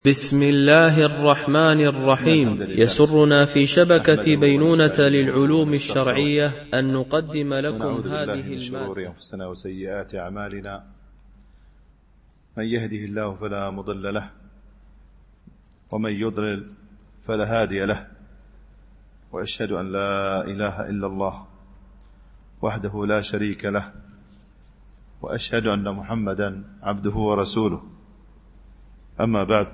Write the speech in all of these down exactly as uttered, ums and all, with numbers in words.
بسم الله الرحمن الرحيم. يسرنا في شبكة بينونة للعلوم الشرعية أن نقدم لكم هذه من شرور أنفسنا وسيئات أعمالنا، من يهده الله فلا مضل له ومن يضلل فلا هادي له، وأشهد أن لا إله إلا الله وحده لا شريك له، وأشهد أن محمدا عبده ورسوله. أما بعد،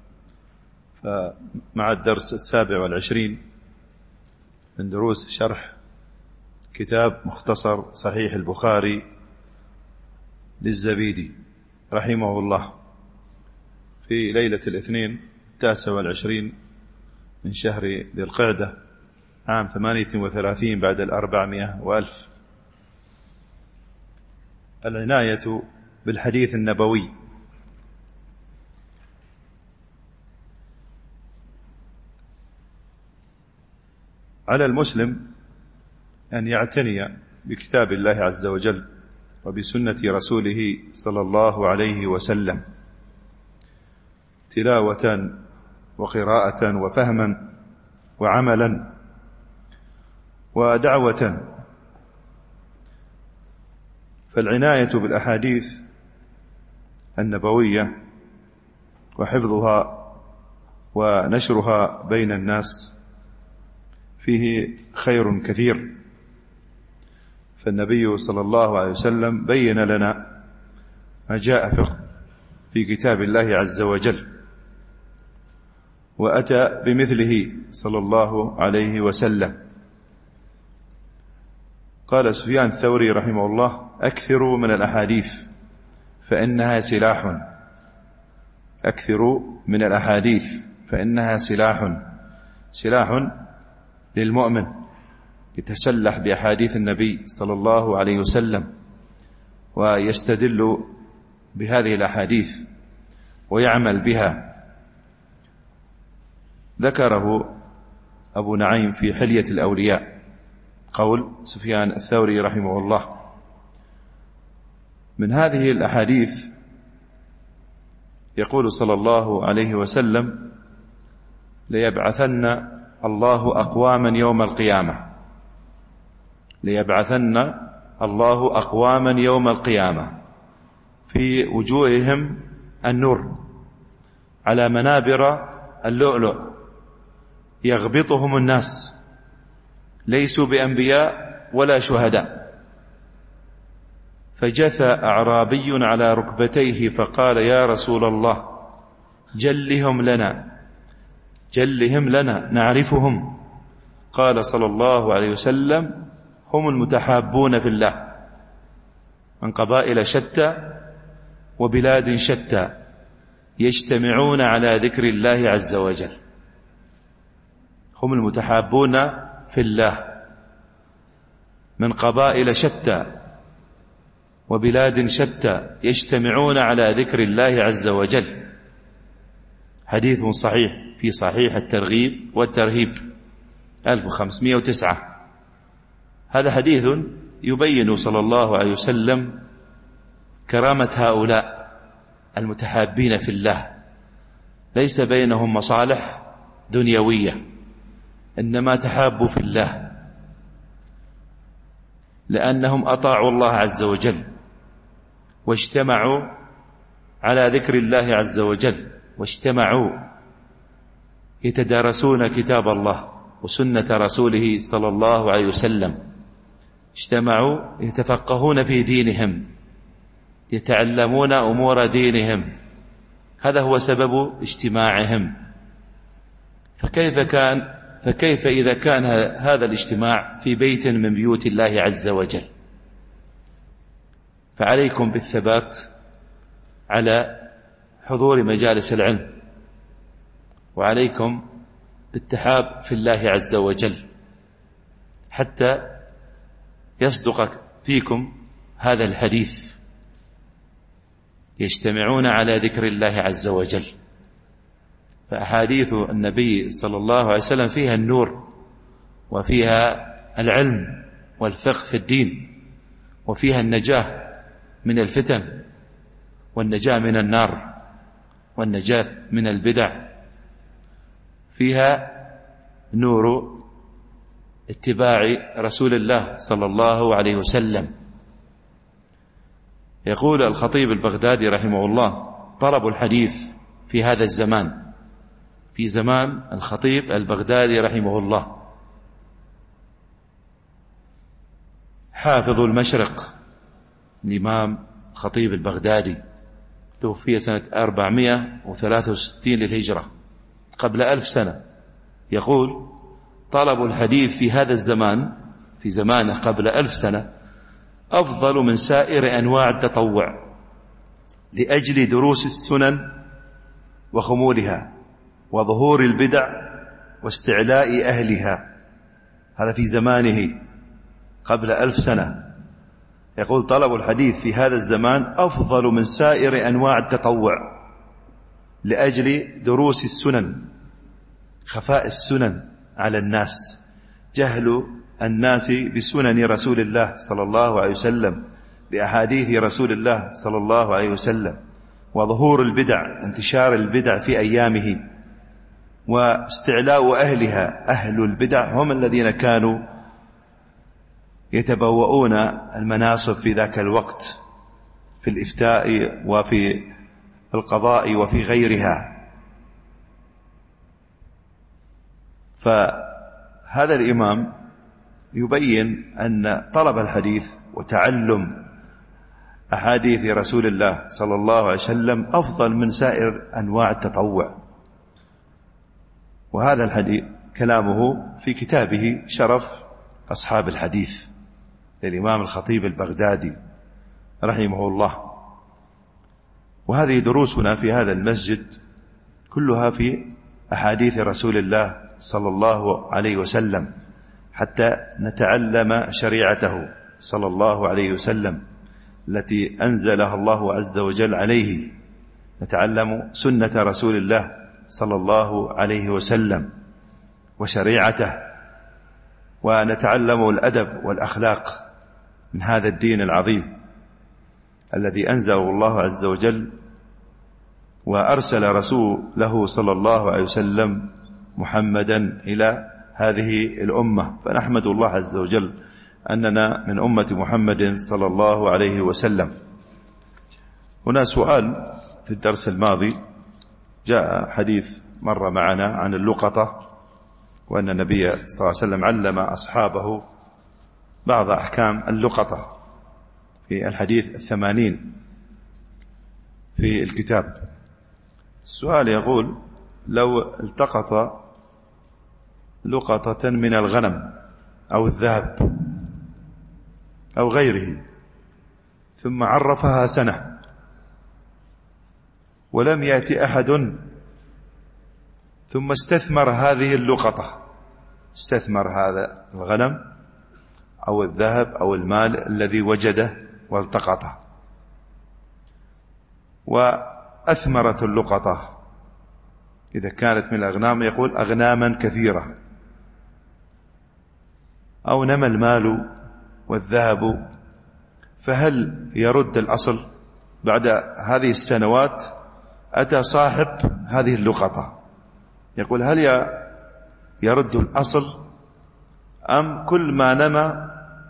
فمع الدرس السابع والعشرين من دروس شرح كتاب مختصر صحيح البخاري للزبيدي رحمه الله، في ليلة الاثنين التاسع والعشرين من شهر ذي القعدة عام ثمانية وثلاثين بعد الأربعمائة وألف. العناية بالحديث النبوي. على المسلم أن يعتني بكتاب الله عز وجل وبسنة رسوله صلى الله عليه وسلم تلاوة وقراءة وفهما وعملا ودعوة. فالعناية بالأحاديث النبوية وحفظها ونشرها بين الناس فيه خير كثير. فالنبي صلى الله عليه وسلم بين لنا ما جاء في كتاب الله عز وجل، وأتى بمثله صلى الله عليه وسلم. قال سفيان الثوري رحمه الله: أكثروا من الأحاديث فإنها سلاح. أكثروا من الأحاديث فإنها سلاح. سلاح للمؤمن يتسلح بأحاديث النبي صلى الله عليه وسلم ويستدل بهذه الأحاديث ويعمل بها. ذكره أبو نعيم في حلية الأولياء، قول سفيان الثوري رحمه الله: من هذه الأحاديث يقول صلى الله عليه وسلم: ليبعثن الله أقواما يوم القيامة ليبعثن الله أقواما يوم القيامة في وجوههم النور على منابر اللؤلؤ يغبطهم الناس، ليسوا بأنبياء ولا شهداء. فجثى أعرابي على ركبتيه فقال: يا رسول الله، جلهم لنا جلهم لنا نعرفهم. قال صلى الله عليه وسلم: هم المتحابون في الله من قبائل شتى وبلاد شتى يجتمعون على ذكر الله عز وجل. هم المتحابون في الله من قبائل شتى وبلاد شتى يجتمعون على ذكر الله عز وجل. حديث صحيح في صحيح الترغيب والترهيب ألف وخمسمائة وتسعة. هذا حديث يبين صلى الله عليه وسلم كرامة هؤلاء المتحابين في الله، ليس بينهم مصالح دنيوية، إنما تحابوا في الله لأنهم أطاعوا الله عز وجل واجتمعوا على ذكر الله عز وجل، واجتمعوا يتدارسون كتاب الله وسنة رسوله صلى الله عليه وسلم، اجتمعوا يتفقهون في دينهم، يتعلمون أمور دينهم. هذا هو سبب اجتماعهم. فكيف كان فكيف إذا كان هذا الاجتماع في بيت من بيوت الله عز وجل؟ فعليكم بالثبات على حضور مجالس العلم، وعليكم بالتحاب في الله عز وجل حتى يصدق فيكم هذا الحديث: يجتمعون على ذكر الله عز وجل. فأحاديث النبي صلى الله عليه وسلم فيها النور، وفيها العلم والفقه في الدين، وفيها النجاة من الفتن والنجاة من النار. والنجاة من البدع فيها نور اتباع رسول الله صلى الله عليه وسلم. يقول الخطيب البغدادي رحمه الله: طلب الحديث في هذا الزمان، في زمان الخطيب البغدادي رحمه الله حافظ المشرق الإمام الخطيب البغدادي، توفي سنة أربعمائة وثلاثة وستين للهجرة، قبل ألف سنة. يقول: طلب الحديث في هذا الزمان، في زمانه قبل ألف سنة، أفضل من سائر أنواع التطوع لأجل دروس السنن وخمولها وظهور البدع واستعلاء أهلها. هذا في زمانه قبل ألف سنة. يقول: طلب الحديث في هذا الزمان أفضل من سائر أنواع التطوع لأجل دروس السنن، خفاء السنن على الناس، جهل الناس بسنن رسول الله صلى الله عليه وسلم، بأحاديث رسول الله صلى الله عليه وسلم، وظهور البدع، انتشار البدع في أيامه، واستعلاء أهلها. أهل البدع هم الذين كانوا يتبوؤون المناصب في ذاك الوقت، في الإفتاء وفي القضاء وفي غيرها. فهذا الإمام يبين أن طلب الحديث وتعلم أحاديث رسول الله صلى الله عليه وسلم أفضل من سائر أنواع التطوع. وهذا الحديث كلامه في كتابه شرف أصحاب الحديث للإمام الخطيب البغدادي رحمه الله. وهذه دروسنا في هذا المسجد كلها في أحاديث رسول الله صلى الله عليه وسلم، حتى نتعلم شريعته صلى الله عليه وسلم التي أنزلها الله عز وجل عليه، نتعلم سنة رسول الله صلى الله عليه وسلم وشريعته، ونتعلم الأدب والأخلاق من هذا الدين العظيم الذي أنزله الله عز وجل وأرسل رسوله صلى الله عليه وسلم محمدا إلى هذه الأمة. فنحمد الله عز وجل أننا من أمة محمد صلى الله عليه وسلم. هنا سؤال: في الدرس الماضي جاء حديث مر معنا عن اللقطة، وأن النبي صلى الله عليه وسلم علم أصحابه بعض أحكام اللقطة في الحديث الثمانين في الكتاب. السؤال يقول: لو التقط لقطة من الغنم أو الذهب أو غيره ثم عرفها سنة ولم يأتي أحد، ثم استثمر هذه اللقطة، استثمر هذا الغنم أو الذهب أو المال الذي وجده والتقطه، وأثمرت اللقطة إذا كانت من الأغنام، يقول أغناما كثيرة، أو نمى المال والذهب، فهل يرد الأصل؟ بعد هذه السنوات أتى صاحب هذه اللقطة، يقول هل يرد الأصل أم كل ما نمى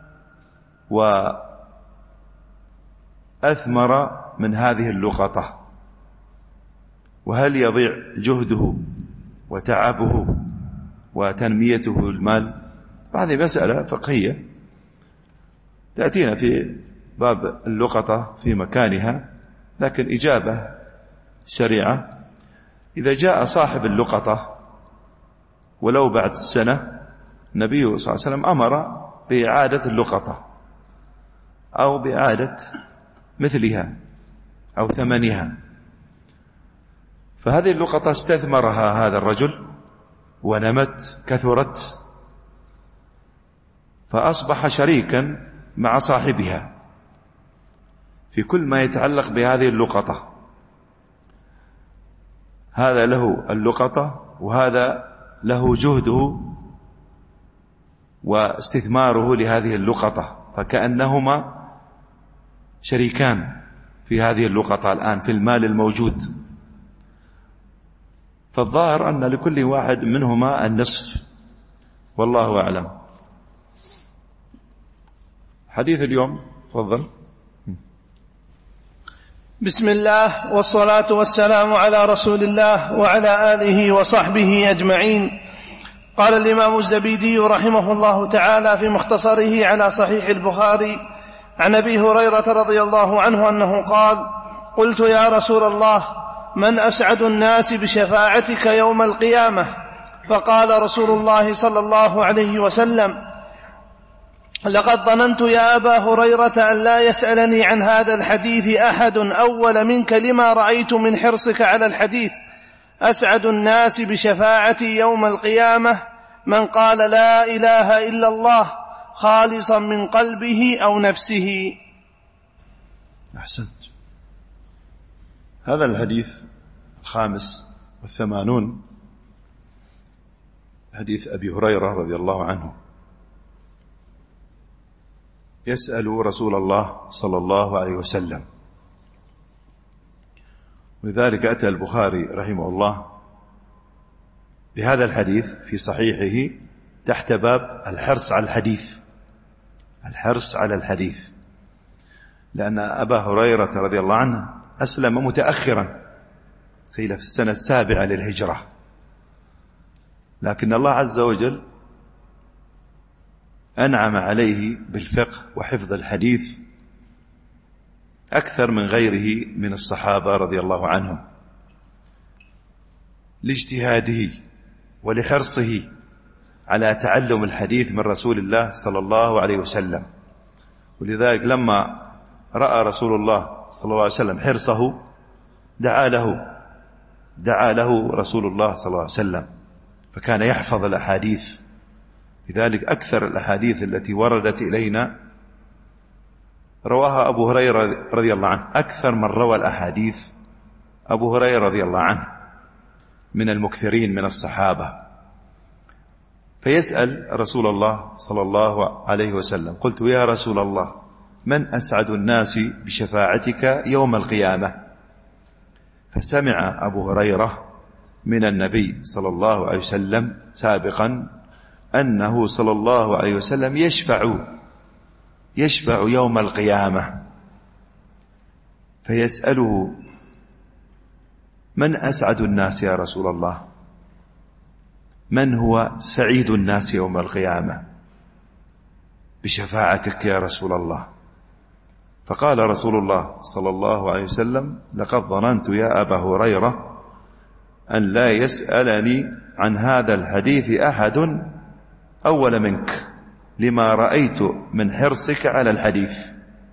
وأثمر من هذه اللقطة، وهل يضيع جهده وتعبه وتنميته المال؟ هذه مسألة فقهية تأتينا في باب اللقطة في مكانها، لكن إجابة شريعة: إذا جاء صاحب اللقطة ولو بعد السنة، النبي صلى الله عليه وسلم أمر بإعادة اللقطة أو بإعادة مثلها أو ثمنها. فهذه اللقطة استثمرها هذا الرجل ونمت كثرت، فأصبح شريكا مع صاحبها في كل ما يتعلق بهذه اللقطة. هذا له اللقطة وهذا له جهده واستثماره لهذه اللقطة، فكأنهما شريكان في هذه اللقطة الآن في المال الموجود. فالظاهر أن لكل واحد منهما النصف، والله أعلم. حديث اليوم، تفضل. بسم الله والصلاة والسلام على رسول الله وعلى آله وصحبه أجمعين. قال الإمام الزبيدي رحمه الله تعالى في مختصره على صحيح البخاري عن أبي هريرة رضي الله عنه أنه قال: قلت يا رسول الله من أسعد الناس بشفاعتك يوم القيامة؟ فقال رسول الله صلى الله عليه وسلم: لقد ظننت يا أبا هريرة أن لا يسألني عن هذا الحديث أحد أول منك لما رأيت من حرصك على الحديث. أسعد الناس بشفاعتي يوم القيامة من قال لا إله إلا الله خالصا من قلبه أو نفسه. أحسنت. هذا الحديث الخامس والثمانون، حديث أبي هريرة رضي الله عنه، يسأل رسول الله صلى الله عليه وسلم، ولذلك أتى البخاري رحمه الله بهذا الحديث في صحيحه تحت باب الحرص على الحديث، الحرص على الحديث، لأن أبا هريرة رضي الله عنه أسلم متأخرا، قيل في السنة السابعة للهجرة، لكن الله عز وجل أنعم عليه بالفقه وحفظ الحديث أكثر من غيره من الصحابة رضي الله عنهم، لاجتهاده ولحرصه على تعلم الحديث من رسول الله صلى الله عليه وسلم. ولذلك لما رأى رسول الله صلى الله عليه وسلم حرصه دعا له دعا له رسول الله صلى الله عليه وسلم، فكان يحفظ الأحاديث. لذلك أكثر الأحاديث التي وردت إلينا رواها أبو هريرة رضي الله عنه، أكثر من روى الأحاديث أبو هريرة رضي الله عنه من المكثرين من الصحابة. فيسأل رسول الله صلى الله عليه وسلم: قلت يا رسول الله من أسعد الناس بشفاعتك يوم القيامة؟ فسمع أبو هريرة من النبي صلى الله عليه وسلم سابقا أنه صلى الله عليه وسلم يشفع يشفع يوم القيامة، فيسأله: من أسعد الناس يا رسول الله؟ من هو سعيد الناس يوم القيامة بشفاعتك يا رسول الله؟ فقال رسول الله صلى الله عليه وسلم: لقد ظننت يا أبا هريرة أن لا يسألني عن هذا الحديث أحد أول منك لما رأيت من حرصك على الحديث.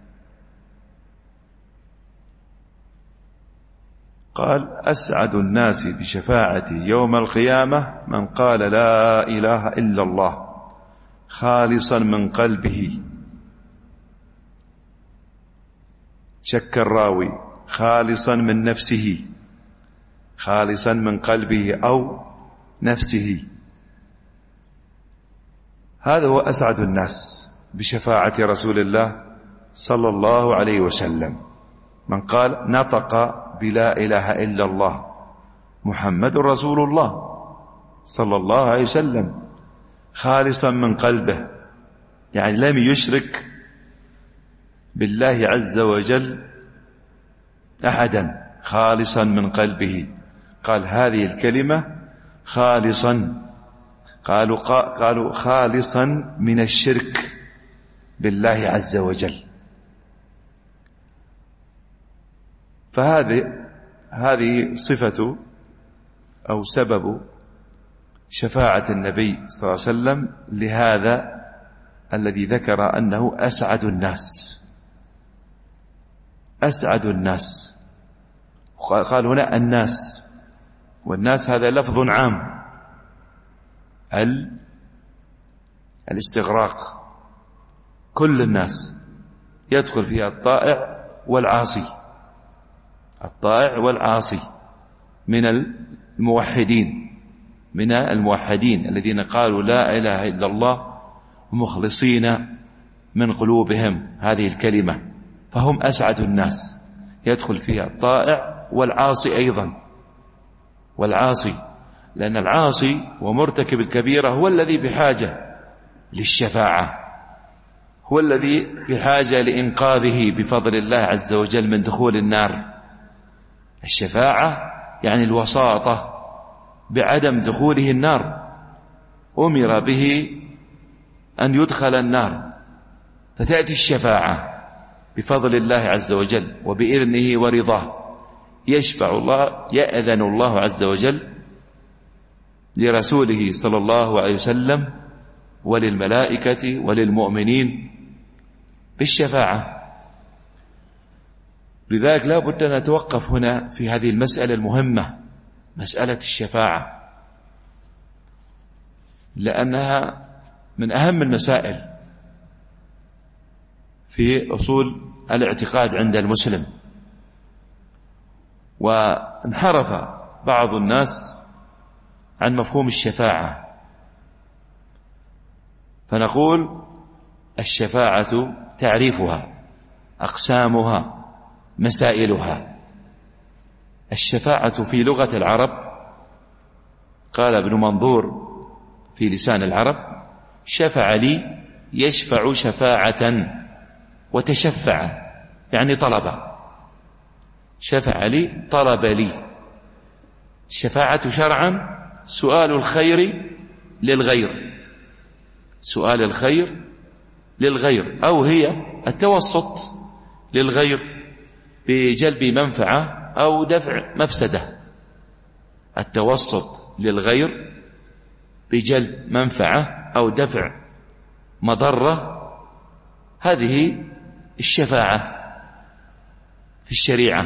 قال: أسعد الناس بشفاعتي يوم القيامة من قال لا إله إلا الله خالصا من قلبه. شك الراوي: خالصا من نفسه، خالصا من قلبه أو نفسه. هذا هو أسعد الناس بشفاعة رسول الله صلى الله عليه وسلم، من قال نطق بلا إله إلا الله محمد رسول الله صلى الله عليه وسلم خالصا من قلبه، يعني لم يشرك بالله عز وجل أحدا، خالصا من قلبه. قال هذه الكلمة خالصا، قالوا قالوا خالصا من الشرك بالله عز وجل. فهذه هذه صفة أو سبب شفاعة النبي صلى الله عليه وسلم لهذا الذي ذكر أنه أسعد الناس، أسعد الناس. قال هنا الناس، والناس هذا لفظ عام، الاستغراق، كل الناس يدخل فيها الطائع والعاصي، الطائع والعاصي من الموحدين، من الموحدين الذين قالوا لا إله إلا الله مخلصين من قلوبهم هذه الكلمة، فهم أسعد الناس، يدخل فيها الطائع والعاصي أيضا، والعاصي لأن العاصي ومرتكب الكبيرة هو الذي بحاجة للشفاعة، هو الذي بحاجة لإنقاذه بفضل الله عز وجل من دخول النار. الشفاعة يعني الوساطة بعدم دخوله النار، أمر به أن يدخل النار، فتأتي الشفاعة بفضل الله عز وجل وبإذنه ورضاه، يشفع الله، يأذن الله عز وجل لرسوله صلى الله عليه وسلم وللملائكة وللمؤمنين بالشفاعة. لذلك لا بد أن نتوقف هنا في هذه المسألة المهمة، مسألة الشفاعة، لأنها من أهم المسائل في أصول الاعتقاد عند المسلم. وانحرف بعض الناس عن مفهوم الشفاعة، فنقول الشفاعة تعريفها، أقسامها، مسائلها. الشفاعة في لغة العرب، قال ابن منظور في لسان العرب: شفع لي يشفع شفاعة وتشفع، يعني طلب. شفع لي طلب لي. الشفاعة شرعا سؤال الخير للغير، سؤال الخير للغير، أو هي التوسط للغير بجلب منفعة أو دفع مفسدة. التوسط للغير بجلب منفعة أو دفع مضرة، هذه الشفاعة في الشريعة.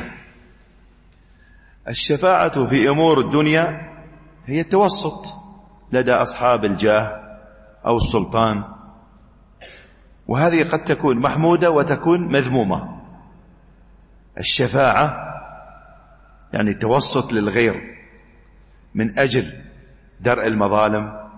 الشفاعة في أمور الدنيا هي التوسط لدى أصحاب الجاه أو السلطان، وهذه قد تكون محمودة وتكون مذمومة. الشفاعة يعني التوسط للغير من أجل درء المظالم،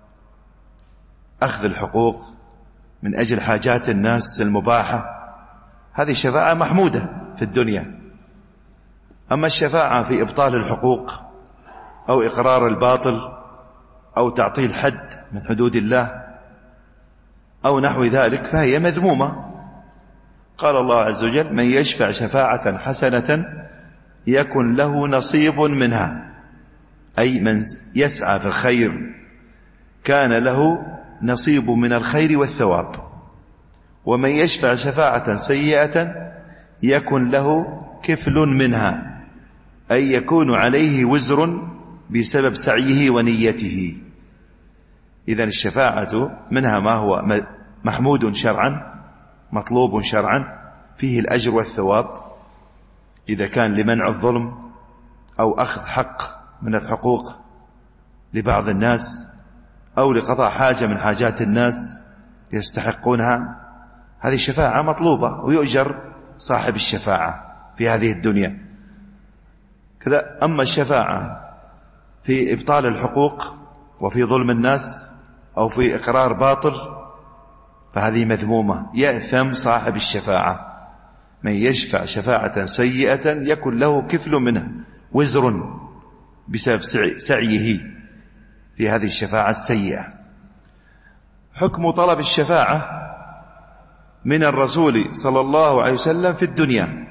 أخذ الحقوق، من أجل حاجات الناس المباحة، هذه الشفاعة محمودة في الدنيا. أما الشفاعة في إبطال الحقوق أو إقرار الباطل أو تعطيل حد من حدود الله أو نحو ذلك فهي مذمومة. قال الله عز وجل: من يشفع شفاعة حسنة يكن له نصيب منها، أي من يسعى في الخير كان له نصيب من الخير والثواب. ومن يشفع شفاعة سيئة يكن له كفل منها، أي يكون عليه وزر بسبب سعيه ونيته. إذن الشفاعة منها ما هو محمود شرعا، مطلوب شرعا، فيه الأجر والثواب إذا كان لمنع الظلم أو أخذ حق من الحقوق لبعض الناس أو لقضاء حاجة من حاجات الناس يستحقونها، هذه الشفاعة مطلوبة ويؤجر صاحب الشفاعة في هذه الدنيا كذا. أما الشفاعة في إبطال الحقوق وفي ظلم الناس أو في إقرار باطل فهذه مذمومة، يأثم صاحب الشفاعة. من يشفع شفاعة سيئة يكن له كفل منها، وزر بسبب سعيه في هذه الشفاعة السيئة. حكم طلب الشفاعة من الرسول صلى الله عليه وسلم في الدنيا.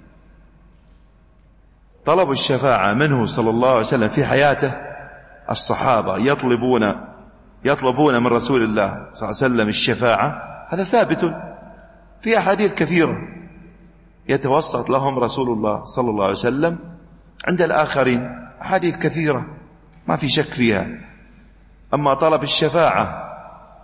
طلب الشفاعة منه صلى الله عليه وسلم في حياته، الصحابة يطلبون يطلبون من رسول الله صلى الله عليه وسلم الشفاعة، هذا ثابت في أحاديث كثيرة يتوسط لهم رسول الله صلى الله عليه وسلم عند الآخرين، أحاديث كثيرة ما في شك فيها. أما طلب الشفاعة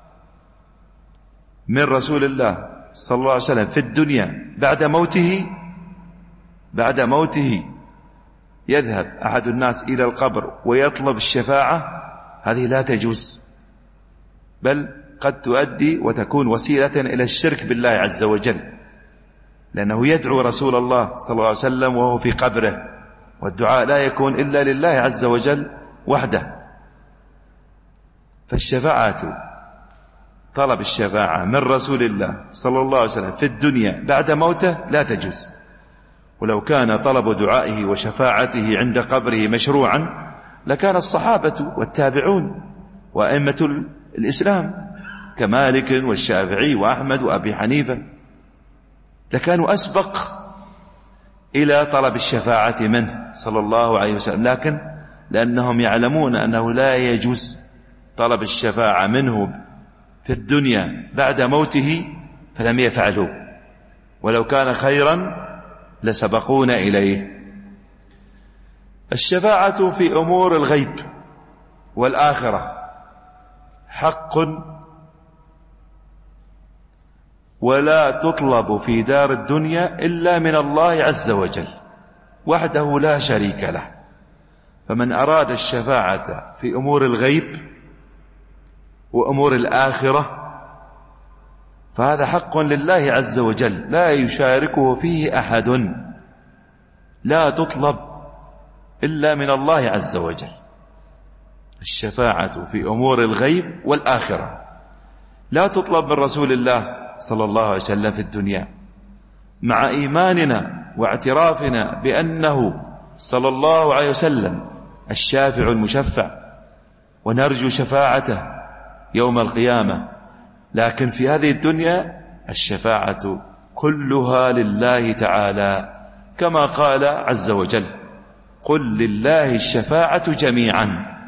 من رسول الله صلى الله عليه وسلم في الدنيا بعد موته، بعد موته يذهب أحد الناس إلى القبر ويطلب الشفاعة، هذه لا تجوز، بل قد تؤدي وتكون وسيلة إلى الشرك بالله عز وجل، لأنه يدعو رسول الله صلى الله عليه وسلم وهو في قبره، والدعاء لا يكون إلا لله عز وجل وحده. فالشفاعة، طلب الشفاعة من رسول الله صلى الله عليه وسلم في الدنيا بعد موته لا تجوز. ولو كان طلب دعائه وشفاعته عند قبره مشروعا لكان الصحابة والتابعون وأئمة الإسلام كمالك والشافعي وأحمد وأبي حنيفة لكانوا أسبق إلى طلب الشفاعة منه صلى الله عليه وسلم، لكن لأنهم يعلمون أنه لا يجوز طلب الشفاعة منه في الدنيا بعد موته فلم يفعلوا، ولو كان خيرا لسبقون إليه. الشفاعة في أمور الغيب والآخرة حق ولا تطلب في دار الدنيا إلا من الله عز وجل وحده لا شريك له. فمن أراد الشفاعة في أمور الغيب وأمور الآخرة فهذا حق لله عز وجل لا يشاركه فيه أحد، لا تطلب إلا من الله عز وجل. الشفاعة في أمور الغيب والآخرة لا تطلب من رسول الله صلى الله عليه وسلم في الدنيا، مع إيماننا واعترافنا بأنه صلى الله عليه وسلم الشافع المشفع ونرجو شفاعته يوم القيامة، لكن في هذه الدنيا الشفاعة كلها لله تعالى كما قال عز وجل: قل لله الشفاعة جميعا.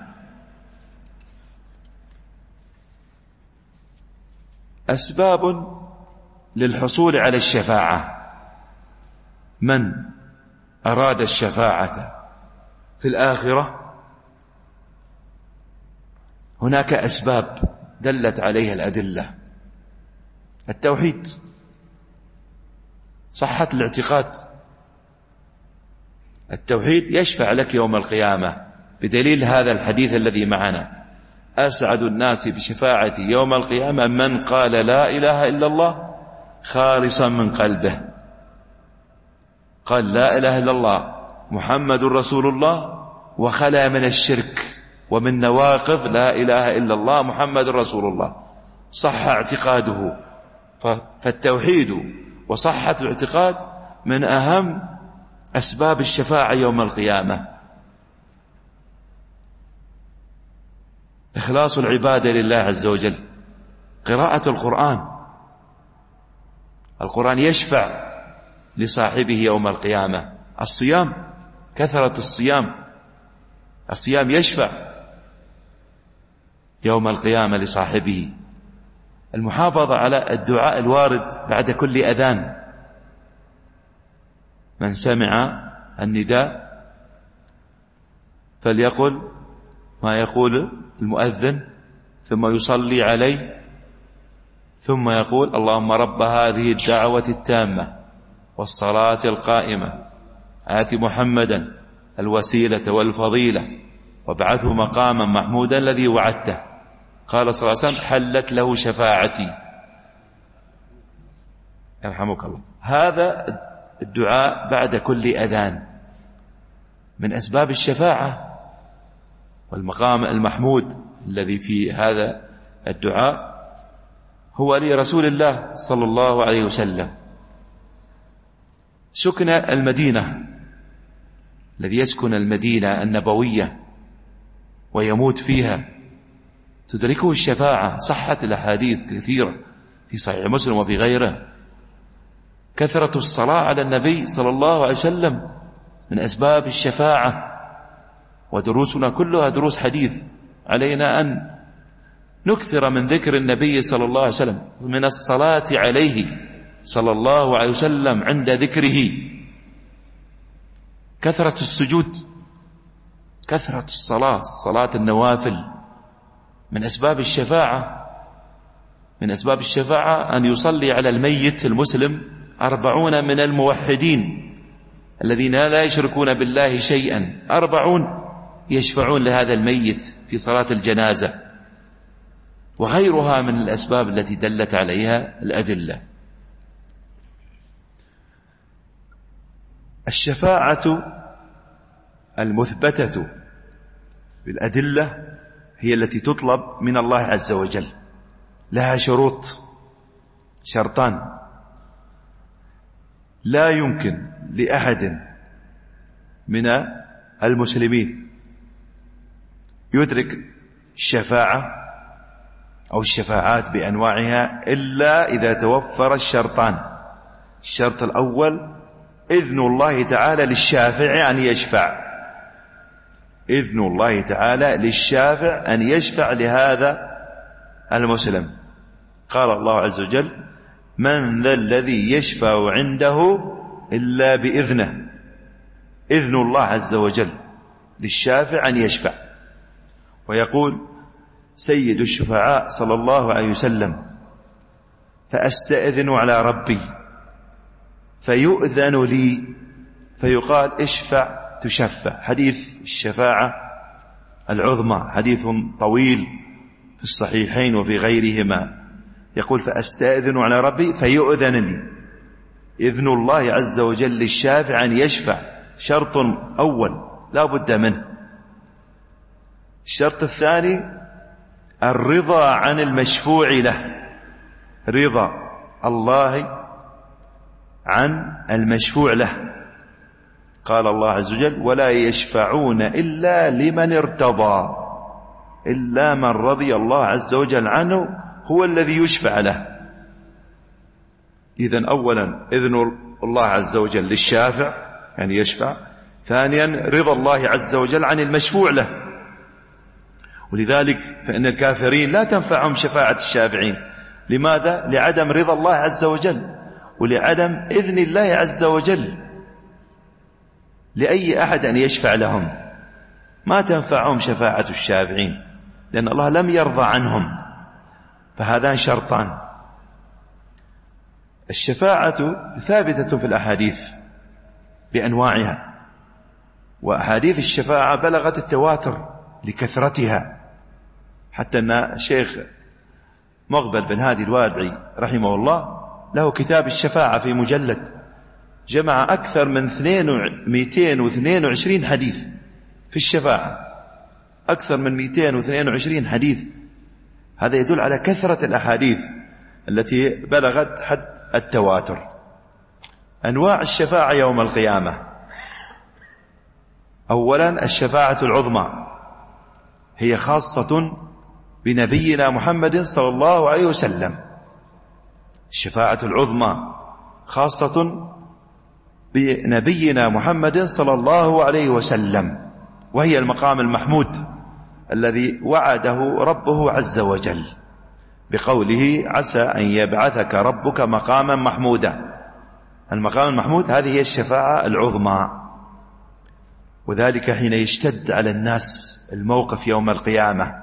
أسباب للحصول على الشفاعة: من أراد الشفاعة في الآخرة هناك أسباب دلت عليها الأدلة. التوحيد، صحة الاعتقاد. التوحيد يشفع لك يوم القيامة بدليل هذا الحديث الذي معنا: أسعد الناس بشفاعتي يوم القيامة من قال لا إله إلا الله خالصا من قلبه. قال لا إله إلا الله محمد رسول الله وخلا من الشرك ومن نواقض لا إله إلا الله محمد رسول الله، صح اعتقاده. فالتوحيد وصحة الاعتقاد من أهم أسباب الشفاعة يوم القيامة. إخلاص العبادة لله عز وجل. قراءة القرآن، القرآن يشفع لصاحبه يوم القيامة. الصيام، كثرة الصيام، الصيام يشفع يوم القيامة لصاحبه. المحافظة على الدعاء الوارد بعد كل أذان، من سمع النداء فليقل ما يقول المؤذن ثم يصلي عليه ثم يقول: اللهم رب هذه الدعوة التامة والصلاة القائمة آت محمدا الوسيلة والفضيلة وابعثه مقاما محمودا الذي وعدته. قال صلى الله عليه وسلم: حلت له شفاعتي. يرحمك الله. هذا الدعاء بعد كل أذان من أسباب الشفاعة. والمقام المحمود الذي في هذا الدعاء هو لرسول الله صلى الله عليه وسلم. سكن المدينة، الذي يسكن المدينة النبوية ويموت فيها تدركه الشفاعة. صحت الأحاديث كثيرة في صحيح مسلم وفي غيره. كثرة الصلاة على النبي صلى الله عليه وسلم من أسباب الشفاعة. ودروسنا كلها دروس حديث، علينا أن نكثر من ذكر النبي صلى الله عليه وسلم، من الصلاة عليه صلى الله عليه وسلم عند ذكره. كثرة السجود، كثرة الصلاة، صلاة النوافل من أسباب الشفاعة. من أسباب الشفاعة أن يصلي على الميت المسلم أربعون من الموحدين الذين لا يشركون بالله شيئا، أربعون يشفعون لهذا الميت في صلاة الجنازة، وغيرها من الأسباب التي دلت عليها الأدلة. الشفاعة المثبتة بالأدلة هي التي تطلب من الله عز وجل، لها شروط، شرطان: لا يمكن لأحد من المسلمين يدرك الشفاعة أو الشفاعات بأنواعها إلا إذا توفر الشرطان. الشرط الأول إذن الله تعالى للشافع أن يشفع، إذن الله تعالى للشافع أن يشفع لهذا المسلم. قال الله عز وجل: من ذا الذي يشفع عنده إلا بإذنه. إذن الله عز وجل للشافع أن يشفع. ويقول سيد الشفعاء صلى الله عليه وسلم: فأستأذن على ربي فيؤذن لي، فيقال اشفع تشفع. حديث الشفاعة العظمى حديث طويل في الصحيحين وفي غيرهما. يقول: فأستأذن على ربي فيؤذن لي. إذن الله عز وجل للشافع أن يشفع شرط أول لا بد منه. الشرط الثاني الرضا عن المشفوع له، رضا الله عن المشفوع له. قال الله عز وجل: ولا يشفعون إلا لمن ارتضى، إلا من رضي الله عز وجل عنه هو الذي يشفع له. إذن أولا إذن الله عز وجل للشافع يعني يشفع. ثانيا رضا الله عز وجل عن المشفوع له. ولذلك فإن الكافرين لا تنفعهم شفاعة الشافعين. لماذا؟ لعدم رضا الله عز وجل ولعدم إذن الله عز وجل لأي أحد أن يشفع لهم. ما تنفعهم شفاعة الشافعين لأن الله لم يرضى عنهم. فهذان شرطان. الشفاعة ثابتة في الأحاديث بأنواعها، وأحاديث الشفاعة بلغت التواتر لكثرتها، حتى أن الشيخ مقبل بن هادي الوادعي رحمه الله له كتاب الشفاعة في مجلد، جمع أكثر من مئتين واثنين وعشرين حديث في الشفاعة، أكثر من مئتين واثنين وعشرين حديث. هذا يدل على كثرة الأحاديث التي بلغت حد التواتر. أنواع الشفاعة يوم القيامة: أولا الشفاعة العظمى، هي خاصة بنبينا محمد صلى الله عليه وسلم. الشفاعة العظمى خاصة بنبينا محمد صلى الله عليه وسلم، وهي المقام المحمود الذي وعده ربه عز وجل بقوله: عسى أن يبعثك ربك مقاما محمودا. المقام المحمود هذه هي الشفاعة العظمى. وذلك حين يشتد على الناس الموقف يوم القيامة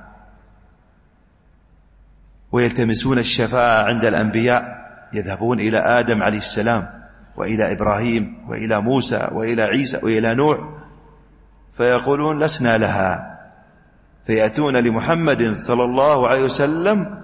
ويلتمسون الشفاعة عند الأنبياء، يذهبون إلى آدم عليه السلام وإلى إبراهيم وإلى موسى وإلى عيسى وإلى نوح فيقولون لسنا لها، فيأتون لمحمد صلى الله عليه وسلم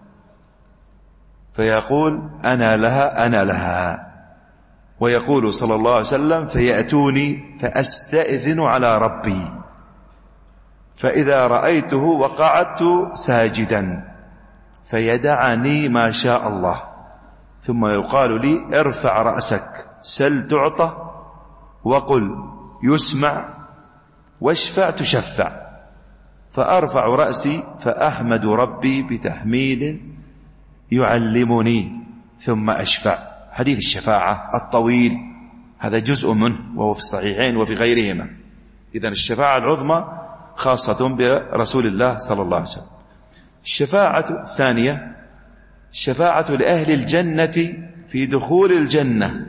فيقول أنا لها أنا لها، ويقول صلى الله عليه وسلم فيأتوني فأستأذن على ربي، فإذا رأيته وقعدت ساجدا فيدعني ما شاء الله، ثم يقال لي ارفع رأسك سل تعطى وقل يسمع واشفع تشفع، فأرفع رأسي فأحمد ربي بتحميد يعلمني ثم أشفع. حديث الشفاعة الطويل هذا جزء منه وهو في الصحيحين وفي غيرهما. إذن الشفاعة العظمى خاصة برسول الله صلى الله عليه وسلم. الشفاعة الثانية الشفاعة لأهل الجنة في دخول الجنة.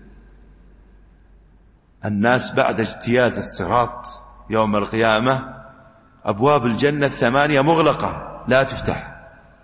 الناس بعد اجتياز الصراط يوم القيامة أبواب الجنة الثمانية مغلقة لا تفتح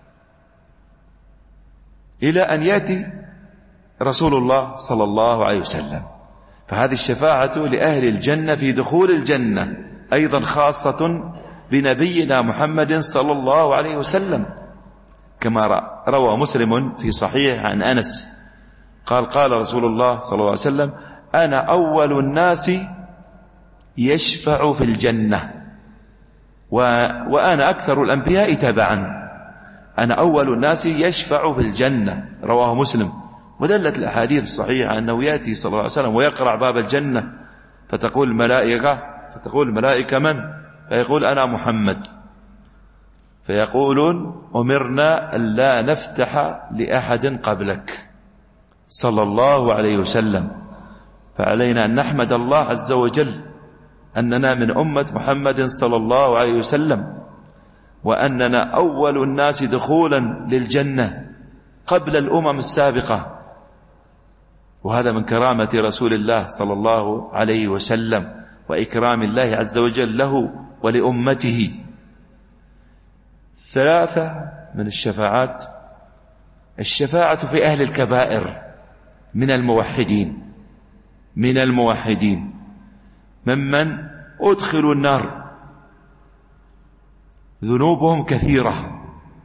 إلى أن يأتي رسول الله صلى الله عليه وسلم. فهذه الشفاعة لأهل الجنة في دخول الجنة أيضا خاصة بنبينا محمد صلى الله عليه وسلم، كما روى مسلم في صحيح عن أنس قال قال رسول الله صلى الله عليه وسلم أنا أول الناس يشفع في الجنة و... وأنا أكثر الأنبياء تبعا. أنا أول الناس يشفع في الجنة، رواه مسلم. ودلت الأحاديث الصحيحة أنه يأتي صلى الله عليه وسلم ويقرع باب الجنة فتقول الملائكة فتقول الملائكة من؟ فيقول أنا محمد، فيقولون أمرنا أن لا نفتح لأحد قبلك صلى الله عليه وسلم. فعلينا أن نحمد الله عز وجل أننا من أمة محمد صلى الله عليه وسلم، وأننا أول الناس دخولا للجنة قبل الأمم السابقة، وهذا من كرامة رسول الله صلى الله عليه وسلم وإكرام الله عز وجل له ولأمته. ثلاثة من الشفاعات: الشفاعة في أهل الكبائر من الموحدين من الموحدين ممن أدخلوا النار ذنوبهم كثيرة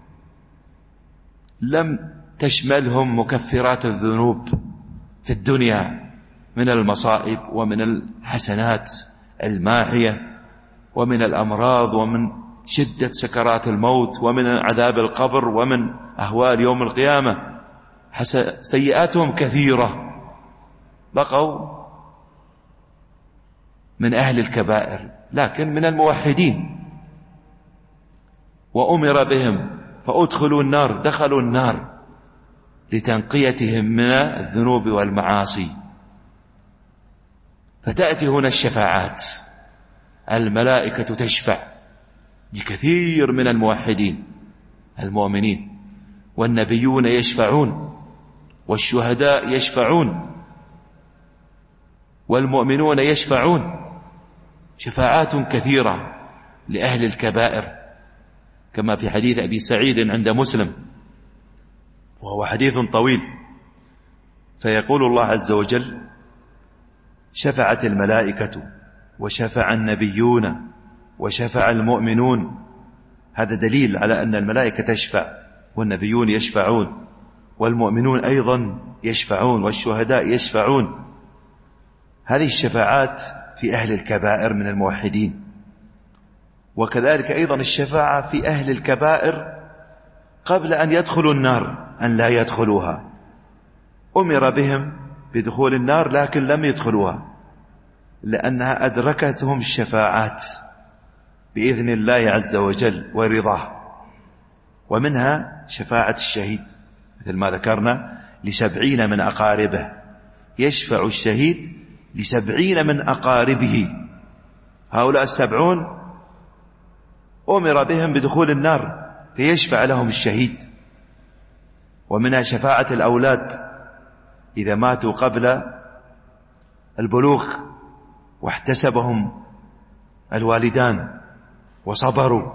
لم تشملهم مكفرات الذنوب في الدنيا من المصائب ومن الحسنات الماحية ومن الأمراض ومن شدة سكرات الموت ومن عذاب القبر ومن أهوال يوم القيامة. سيئاتهم كثيرة، بقوا من أهل الكبائر لكن من الموحدين، وأمر بهم فأدخلوا النار، دخلوا النار لتنقيتهم من الذنوب والمعاصي. فتأتي هنا الشفاعات، الملائكة تشفع لكثير من الموحدين المؤمنين، والنبيون يشفعون، والشهداء يشفعون، والمؤمنون يشفعون، شفاعات كثيرة لأهل الكبائر، كما في حديث أبي سعيد عند مسلم، وهو حديث طويل. فيقول الله عز وجل: شفعت الملائكة وشفع النبيون وشفع المؤمنون. هذا دليل على أن الملائكة تشفع، والنبيون يشفعون، والمؤمنون أيضا يشفعون، والشهداء يشفعون. هذه الشفاعات في أهل الكبائر من الموحدين، وكذلك أيضا الشفاعة في أهل الكبائر قبل أن يدخلوا النار، أن لا يدخلوها. أمر بهم بدخول النار لكن لم يدخلوها، لأنها أدركتهم الشفاعات بإذن الله عز وجل ورضاه. ومنها شفاعة الشهيد مثل ما ذكرنا لسبعين من أقاربه، يشفع الشهيد لسبعين من أقاربه. هؤلاء السبعون أمر بهم بدخول النار فيشفع لهم الشهيد. ومنها شفاعة الأولاد إذا ماتوا قبل البلوغ واحتسبهم الوالدان وصبروا،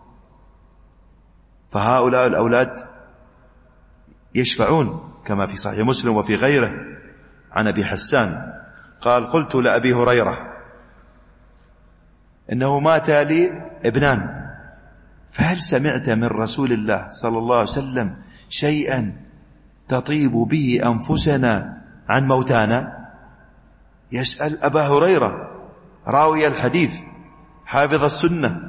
فهؤلاء الأولاد يشفعون، كما في صحيح مسلم وفي غيره عن أبي حسان قال: قلت لأبي هريرة إنه مات لي ابنان، فهل سمعت من رسول الله صلى الله عليه وسلم شيئا تطيب به أنفسنا عن موتانا؟ يسأل أبا هريرة راوي الحديث حافظ السنة: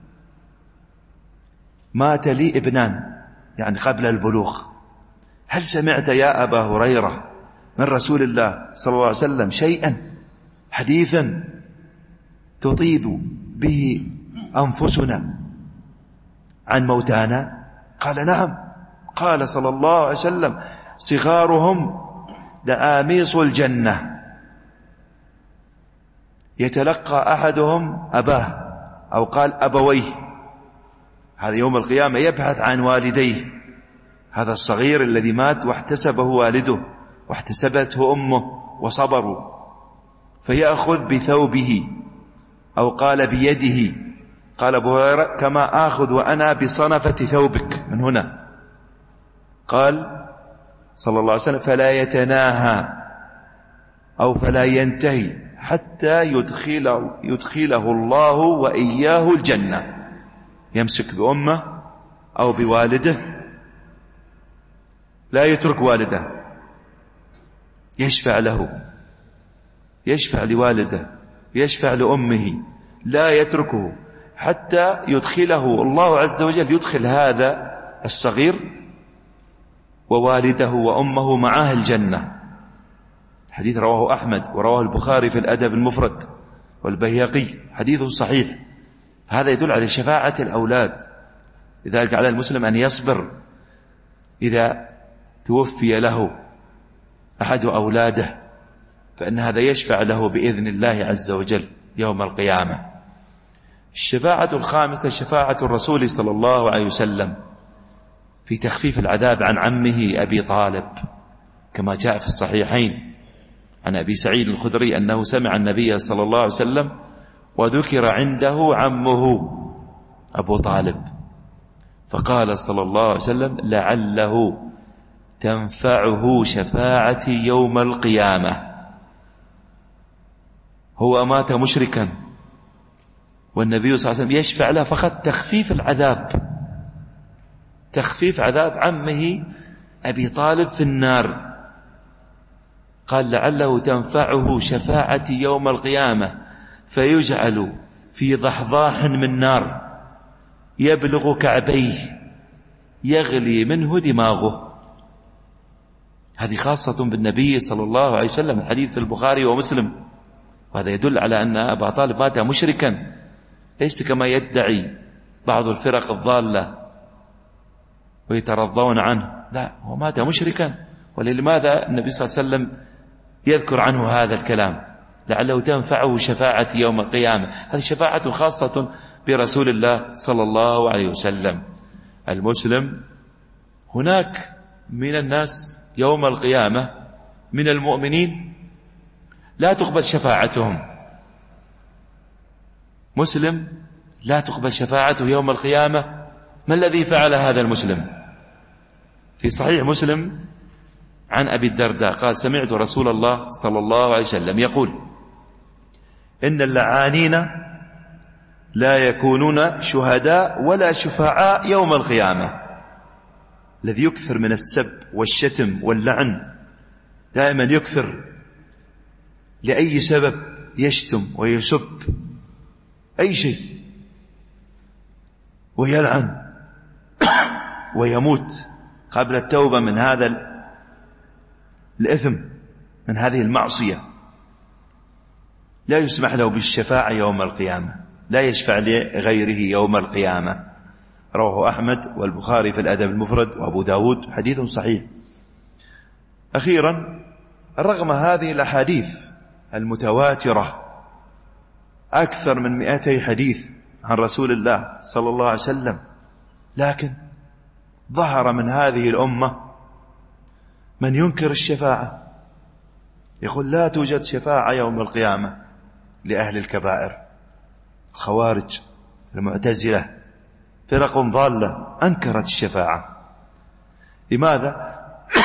مات لي ابنان يعني قبل البلوغ، هل سمعت يا أبا هريرة من رسول الله صلى الله عليه وسلم شيئا حديثا تطيب به أنفسنا عن موتانا؟ قال: نعم. قال صلى الله عليه وسلم: صغارهم لآميص الجنة، يتلقى أحدهم أباه، أو قال أبويه، هذا يوم القيامة يبحث عن والديه، هذا الصغير الذي مات واحتسبه والده واحتسبته أمه وصبروا، فيأخذ بثوبه أو قال بيده، قال أبو هريرة: كما آخذ وأنا بصنفة ثوبك من هنا. قال صلى الله عليه وسلم: فلا يتناهى أو فلا ينتهي حتى يدخل يدخله الله وإياه الجنة، يمسك بأمه أو بوالده، لا يترك والده، يشفع له، يشفع لوالده، يشفع لأمه، لا يتركه حتى يدخله الله عز وجل، يدخل هذا الصغير ووالده وأمه معاه الجنة. حديث رواه أحمد ورواه البخاري في الأدب المفرد والبيهقي، حديث صحيح. هذا يدل على شفاعة الأولاد. لذلك على المسلم أن يصبر إذا توفي له أحد أولاده، فإن هذا يشفع له بإذن الله عز وجل يوم القيامة. الشفاعة الخامسة شفاعة الرسول صلى الله عليه وسلم في تخفيف العذاب عن عمه أبي طالب، كما جاء في الصحيحين عن أبي سعيد الخدري أنه سمع النبي صلى الله عليه وسلم وذكر عنده عمه أبو طالب، فقال صلى الله عليه وسلم: لعله تنفعه شفاعتي يوم القيامة. هو مات مشركا والنبي صلى الله عليه وسلم يشفع له فقط تخفيف العذاب، تخفيف عذاب عمه أبي طالب في النار. قال: لعله تنفعه شفاعتي يوم القيامة، فيجعل في ضحضاح من نار يبلغ كعبيه يغلي منه دماغه. هذه خاصة بالنبي صلى الله عليه وسلم، الحديث في البخاري ومسلم. وهذا يدل على أن أبا طالب مات مشركا، ليس كما يدعي بعض الفرق الضالة ويترضون عنه، لا، هو مات مشركا. ولماذا النبي صلى الله عليه وسلم يذكر عنه هذا الكلام؟ لعله تنفعه شفاعة يوم القيامة. هذه شفاعة خاصة برسول الله صلى الله عليه وسلم. المسلم هناك من الناس يوم القيامة من المؤمنين لا تقبل شفاعتهم، مسلم لا تقبل شفاعته يوم القيامة. ما الذي فعل هذا المسلم؟ في صحيح مسلم عن أبي الدرداء قال: سمعت رسول الله صلى الله عليه وسلم يقول: إن اللعانين لا يكونون شهداء ولا شفعاء يوم القيامة. الذي يكثر من السب والشتم واللعن، دائما يكثر لأي سبب، يشتم ويسب أي شيء ويلعن ويموت قبل التوبة من هذا الإثم، من هذه المعصية، لا يسمح له بالشفاعة يوم القيامة، لا يشفع لغيره يوم القيامة. رواه أحمد والبخاري في الأدب المفرد وأبو داود، حديث صحيح. أخيرا، رغم هذه الأحاديث المتواترة، أكثر من مئتي حديث عن رسول الله صلى الله عليه وسلم، لكن ظهر من هذه الأمة من ينكر الشفاعة، يقول لا توجد شفاعة يوم القيامة لأهل الكبائر. الخوارج، المعتزلة، فرق ضالة أنكرت الشفاعة. لماذا؟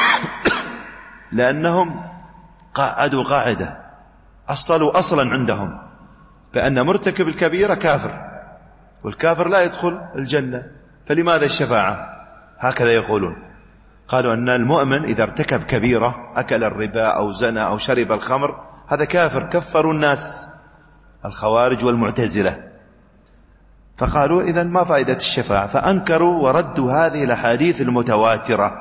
لأنهم قاعدوا قاعدة، أصلوا أصلا عندهم بأن مرتكب الكبيرة كافر، والكافر لا يدخل الجنة، فلماذا الشفاعة؟ هكذا يقولون. قالوا أن المؤمن إذا ارتكب كبيرة، أكل الربا أو زنى أو شرب الخمر، هذا كافر، كفروا الناس الخوارج والمعتزلة. فقالوا إذن ما فائدة الشفاعة، فأنكروا وردوا هذه الأحاديث المتواترة.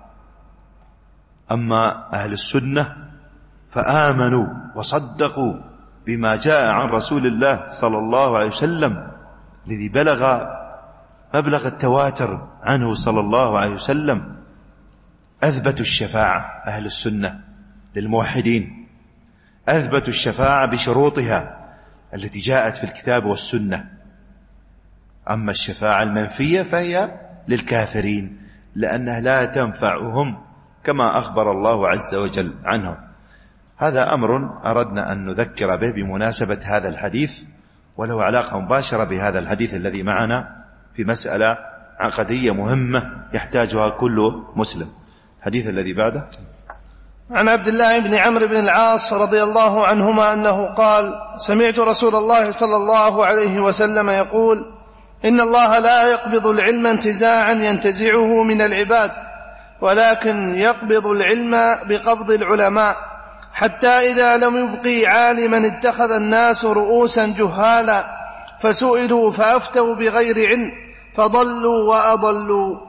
أما أهل السنة فآمنوا وصدقوا بما جاء عن رسول الله صلى الله عليه وسلم، الذي بلغ مبلغ التواتر عنه صلى الله عليه وسلم. أثبتوا الشفاعة أهل السنة للموحدين، أثبتوا الشفاعة بشروطها التي جاءت في الكتاب والسنة. أما الشفاعة المنفية فهي للكافرين، لأنها لا تنفعهم كما أخبر الله عز وجل عنهم. هذا أمر أردنا أن نذكر به بمناسبة هذا الحديث، وله علاقة مباشرة بهذا الحديث الذي معنا في مسألة عقدية مهمة يحتاجها كل مسلم. الحديث الذي بعده: عن عبد الله بن عمرو بن العاص رضي الله عنهما أنه قال: سمعت رسول الله صلى الله عليه وسلم يقول: إن الله لا يقبض العلم انتزاعا ينتزعه من العباد، ولكن يقبض العلم بقبض العلماء، حتى إذا لم يبقي عالما اتخذ الناس رؤوسا جهالا، فسئلوا فأفتوا بغير علم، فضلوا وأضلوا.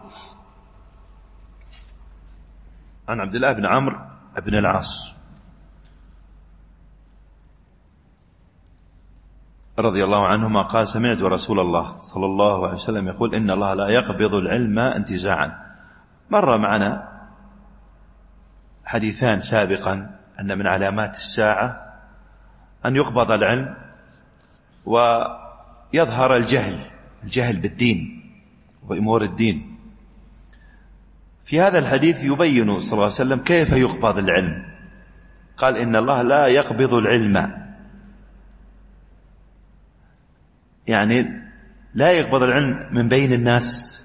عن عبد الله بن عمرو بن العاص رضي الله عنهما قال سمعت رسول الله صلى الله عليه وسلم يقول إن الله لا يقبض العلم انتزاعا. مر معنا حديثان سابقا أن من علامات الساعة أن يقبض العلم ويظهر الجهل الجهل بالدين وبأمور الدين. في هذا الحديث يبين صلى الله عليه وسلم كيف يقبض العلم. قال إن الله لا يقبض العلم، يعني لا يقبض العلم من بين الناس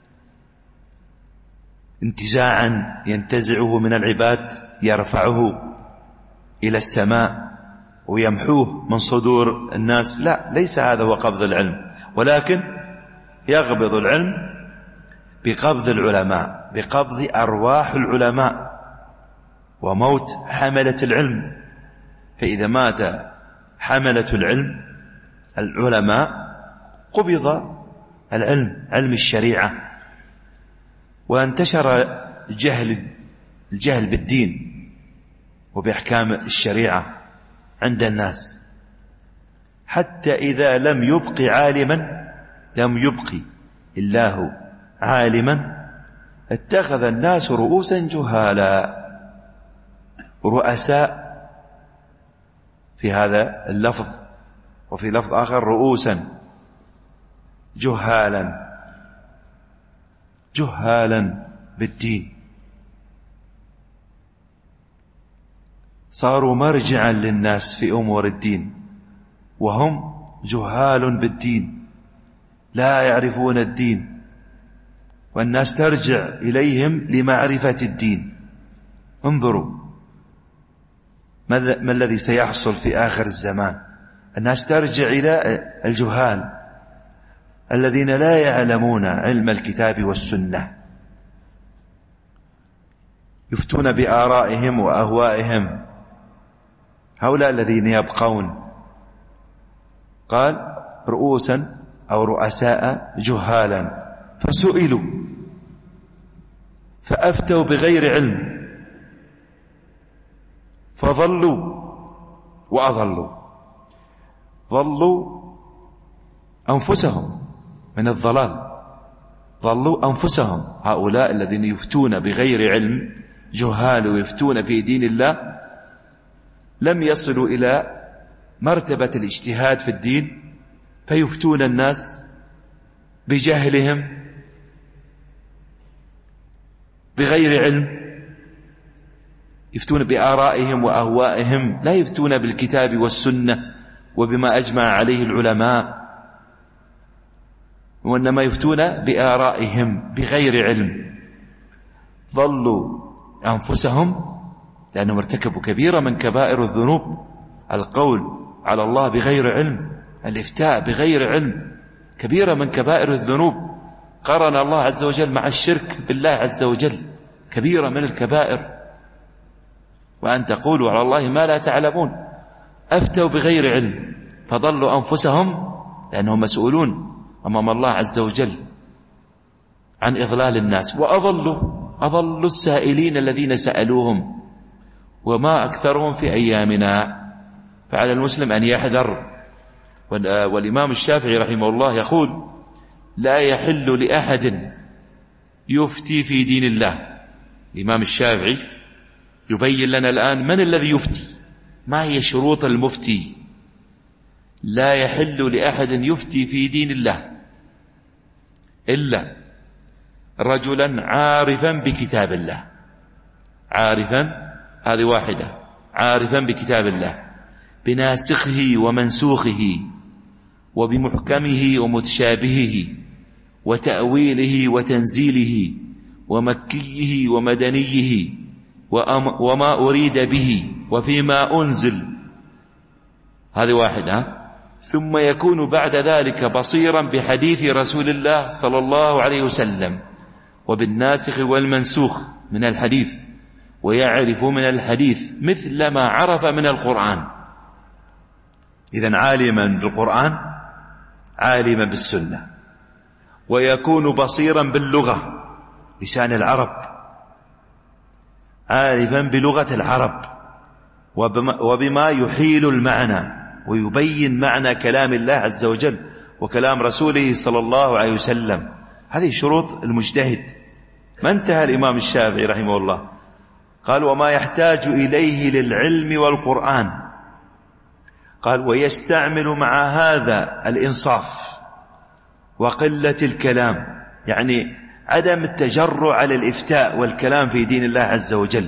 انتزاعا ينتزعه من العباد يرفعه إلى السماء ويمحوه من صدور الناس. لا، ليس هذا هو قبض العلم، ولكن يقبض العلم بقبض العلماء، بقبض أرواح العلماء وموت حملة العلم. فإذا مات حملة العلم العلماء قبض العلم، علم الشريعة، وانتشر الجهل الجهل بالدين وبأحكام الشريعة عند الناس، حتى إذا لم يبق عالما لم يبق الله عالما اتخذ الناس رؤوسا جهالا، رؤساء في هذا اللفظ، وفي لفظ آخر رؤوسا جهالا جهالا بالدين. صاروا مرجعا للناس في أمور الدين وهم جهال بالدين، لا يعرفون الدين، والناس ترجع إليهم لمعرفة الدين. انظروا ما الذي سيحصل في آخر الزمان. الناس ترجع إلى الجهال الذين لا يعلمون علم الكتاب والسنة، يفتون بآرائهم وأهوائهم. هؤلاء الذين يبقون، قال رؤوسا أو رؤساء جهالا، فسئلوا فأفتوا بغير علم فضلوا وأضلوا. ضلوا أنفسهم من الضلال، ضلوا أنفسهم. هؤلاء الذين يفتون بغير علم، جهال ويفتون في دين الله، لم يصلوا إلى مرتبة الاجتهاد في الدين، فيفتون الناس بجهلهم بغير علم، يفتون بآرائهم وأهوائهم، لا يفتون بالكتاب والسنة وبما أجمع عليه العلماء، وإنما يفتون بآرائهم بغير علم. ضلوا أنفسهم لأنهم ارتكبوا كبيرة من كبائر الذنوب، القول على الله بغير علم، الإفتاء بغير علم كبيرة من كبائر الذنوب. قرن الله عز وجل مع الشرك بالله عز وجل، كبيرة من الكبائر. وأن تقولوا على الله ما لا تعلمون. أفتوا بغير علم فضلوا أنفسهم لأنهم مسؤولون أمام الله عز وجل عن إضلال الناس، وأضلوا أضلوا السائلين الذين سألوهم، وما أكثرهم في أيامنا. فعلى المسلم أن يحذر. والإمام الشافعي رحمه الله يقول لا يحل لأحد يفتي في دين الله. الإمام الشافعي يبين لنا الآن من الذي يفتي، ما هي شروط المفتي. لا يحل لأحد يفتي في دين الله إلا رجلا عارفا بكتاب الله، عارفا، هذه واحدة، عارفا بكتاب الله بناسخه ومنسوخه وبمحكمه ومتشابهه وتأويله وتنزيله ومكيه ومدنيه وما أريد به وفيما أنزل، هذه واحدة. ثم يكون بعد ذلك بصيرا بحديث رسول الله صلى الله عليه وسلم وبالناسخ والمنسوخ من الحديث، ويعرف من الحديث مثل ما عرف من القرآن. إذن عالما بالقرآن، عالما بالسنة، ويكون بصيرا باللغة، لسان العرب، عارفا بلغة العرب وبما, وبما يحيل المعنى ويبين معنى كلام الله عز وجل وكلام رسوله صلى الله عليه وسلم. هذه شروط المجتهد. ما انتهى الإمام الشافعي رحمه الله قال وما يحتاج إليه للعلم والقرآن، قال ويستعمل مع هذا الإنصاف وقلة الكلام، يعني عدم التجرع على الإفتاء والكلام في دين الله عز وجل،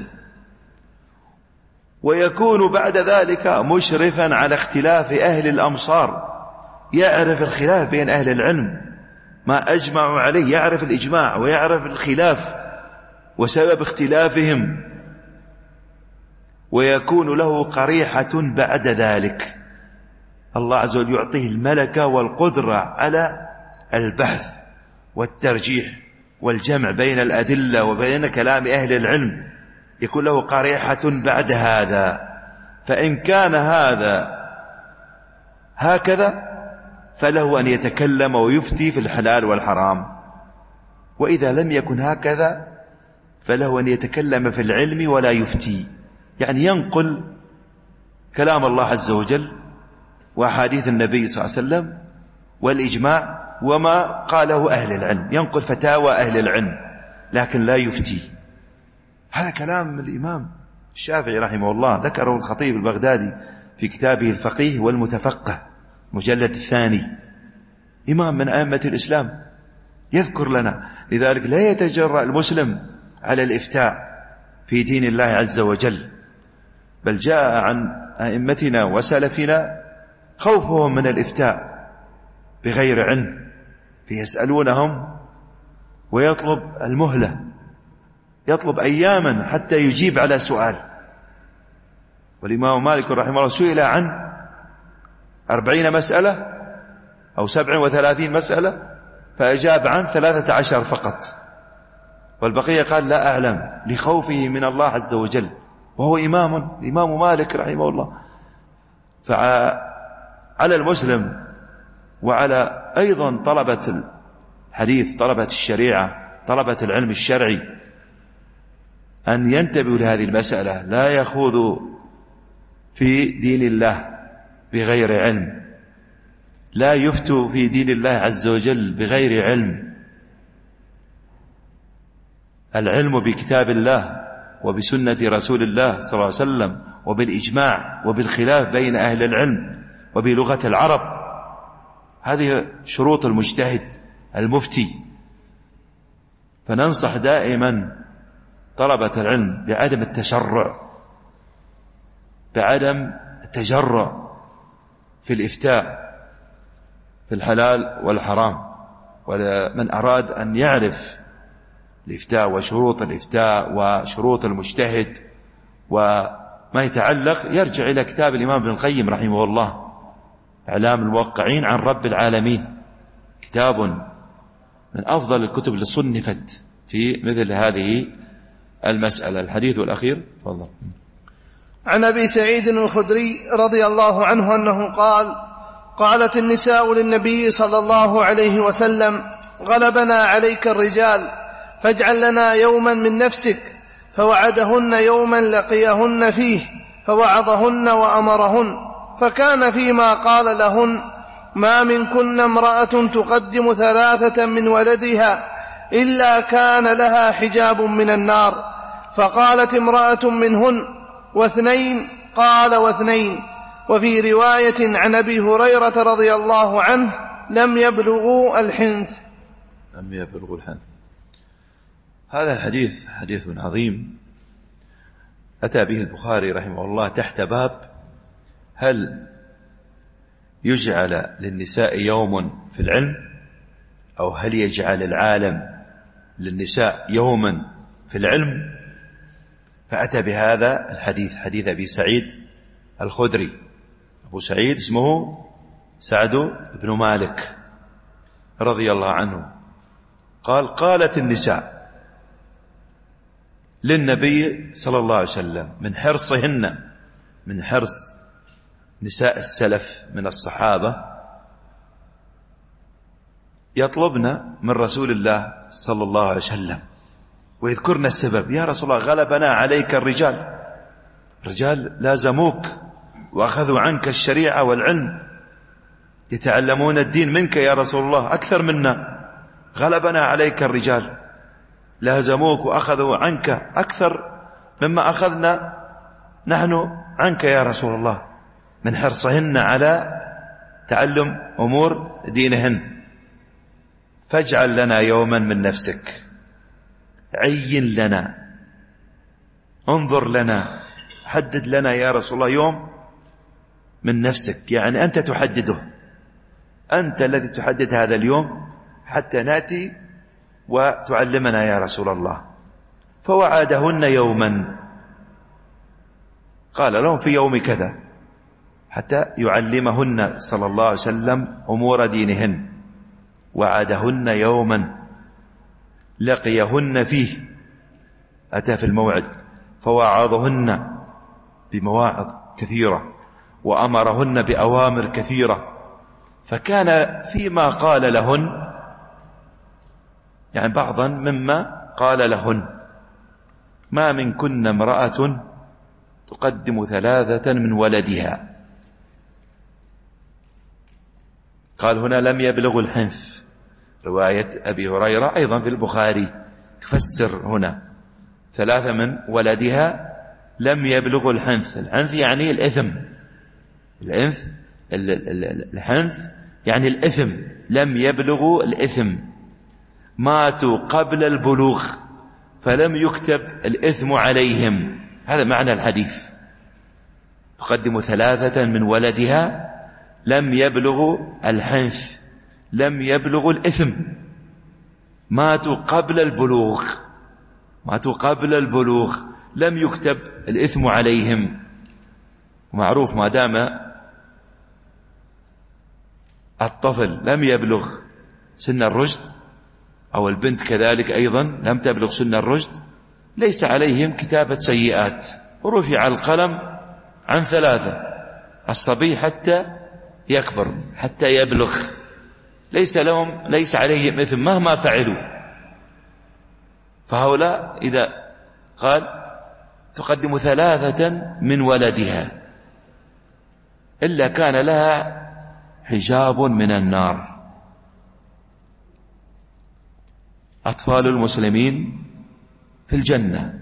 ويكون بعد ذلك مشرفا على اختلاف أهل الأمصار، يعرف الخلاف بين أهل العلم ما أجمعوا عليه، يعرف الإجماع ويعرف الخلاف وسبب اختلافهم، ويكون له قريحة بعد ذلك. الله عز وجل يعطيه الملكة والقدرة على البحث والترجيح والجمع بين الأدلة وبين كلام أهل العلم، يكون له قريحة بعد هذا. فإن كان هذا هكذا فله أن يتكلم ويفتي في الحلال والحرام، وإذا لم يكن هكذا فله أن يتكلم في العلم ولا يفتي، يعني ينقل كلام الله عز وجل وأحاديث النبي صلى الله عليه وسلم والإجماع وما قاله أهل العلم، ينقل فتاوى أهل العلم لكن لا يفتي. هذا كلام الإمام الشافعي رحمه الله، ذكره الخطيب البغدادي في كتابه الفقيه والمتفقه مجلد الثاني، إمام من أئمة الإسلام يذكر لنا. لذلك لا يتجرأ المسلم على الإفتاء في دين الله عز وجل، بل جاء عن أئمتنا وسلفنا خوفهم من الإفتاء بغير علم، فيسألونهم ويطلب المهلة، يطلب أياما حتى يجيب على سؤال. والإمام مالك رحمه الله سئل عن أربعين مسألة أو سبع وثلاثين مسألة فأجاب عن ثلاثة عشر فقط، والبقية قال لا أعلم لخوفه من الله عز وجل، وهو إمام الإمام مالك رحمه الله. فعلى المسلم وعلى أيضا طلبة الحديث، طلبة الشريعة، طلبة العلم الشرعي، أن ينتبهوا لهذه المسألة، لا يخوضوا في دين الله بغير علم، لا يفتوا في دين الله عز وجل بغير علم. العلم بكتاب الله وبسنة رسول الله صلى الله عليه وسلم وبالإجماع وبالخلاف بين أهل العلم وبلغة العرب، هذه شروط المجتهد المفتي. فننصح دائما طلبة العلم بعدم التشرع، بعدم التجرع في الإفتاء في الحلال والحرام. ومن أراد أن يعرف الإفتاء وشروط الإفتاء وشروط المجتهد وما يتعلق يرجع إلى كتاب الإمام ابن القيم رحمه الله، إعلام الموقعين عن رب العالمين، كتاب من أفضل الكتب اللي صنفت في مثل هذه المسألة. الحديث الأخير تفضل. عن أبي سعيد الخدري رضي الله عنه أنه قال: قالت النساء للنبي صلى الله عليه وسلم: غلبنا عليك الرجال فاجعل لنا يوما من نفسك، فوعدهن يوما لقيهن فيه فوعظهن وأمرهن، فكان فيما قال لهن: ما منكن امرأة تقدم ثلاثة من ولدها إلا كان لها حجاب من النار. فقالت امرأة منهن: واثنين؟ قال: واثنين. وفي رواية عن أبي هريرة رضي الله عنه: لم يبلغوا الحنث. لم يبلغوا الحنث. هذا الحديث حديث عظيم أتى به البخاري رحمه الله تحت باب: هل يجعل للنساء يوم في العلم، أو هل يجعل العالم للنساء يوما في العلم؟ فأتى بهذا الحديث، حديث أبي سعيد الخدري. أبو سعيد اسمه سعد بن مالك رضي الله عنه، قال: قالت النساء للنبي صلى الله عليه وسلم، من حرصهن، من حرص نساء السلف من الصحابة، يطلبن من رسول الله صلى الله عليه وسلم ويذكرن السبب: يا رسول الله غلبنا عليك الرجال، الرجال لازموك وأخذوا عنك الشريعة والعلم، يتعلمون الدين منك يا رسول الله أكثر منا، غلبنا عليك الرجال، لازموك وأخذوا عنك أكثر مما أخذنا نحن عنك يا رسول الله، من حرصهن على تعلم أمور دينهن. فاجعل لنا يوما من نفسك، عين لنا، انظر لنا، حدد لنا يا رسول الله يوم من نفسك، يعني أنت تحدده، أنت الذي تحدد هذا اليوم حتى نأتي وتعلمنا يا رسول الله. فوعدهن يوما، قال لهم في يوم كذا، حتى يعلمهن صلى الله عليه وسلم أمور دينهن. وعدهن يوما لقيهن فيه، أتى في الموعد، فوعظهن بمواعظ كثيرة وأمرهن بأوامر كثيرة. فكان فيما قال لهن، يعني بعضا مما قال لهن: ما منكن امرأة تقدم ثلاثة من ولدها. قال هنا لم يبلغ الحنث، رواية أبي هريرة أيضا في البخاري تفسر هنا ثلاثة من ولدها لم يبلغ الحنث. الحنث يعني الإثم، الحنث الحنث يعني الإثم، لم يبلغوا الإثم، ماتوا قبل البلوغ فلم يكتب الإثم عليهم. هذا معنى الحديث، تقدم ثلاثة من ولدها لم يبلغوا الحنث، لم يبلغوا الإثم، ماتوا قبل البلوغ، ماتوا قبل البلوغ لم يكتب الإثم عليهم. معروف ما دام الطفل لم يبلغ سن الرشد، أو البنت كذلك أيضا لم تبلغ سن الرشد، ليس عليهم كتابة سيئات. ورفع القلم عن ثلاثة: الصبي حتى يكبر، حتى يبلغ، ليس لهم ليس عليهم إثم مهما فعلوا. فهؤلاء إذا قال تقدم ثلاثة من ولدها إلا كان لها حجاب من النار. أطفال المسلمين في الجنة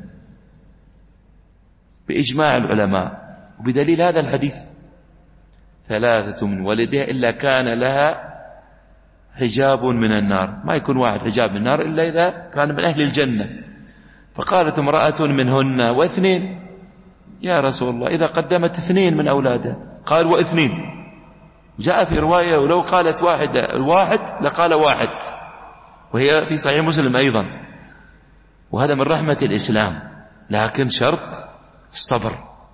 بإجماع العلماء، وبدليل هذا الحديث: ثلاثة من ولدها إلا كان لها حجاب من النار. ما يكون واحد حجاب من النار إلا إذا كان من أهل الجنة. فقالت امرأة منهن: واثنين يا رسول الله، إذا قدمت اثنين من أولادها. قال: واثنين. جاء في رواية ولو قالت واحدة الواحد لقال واحد، وهي في صحيح مسلم أيضا. وهذا من رحمة الإسلام، لكن شرط الصبر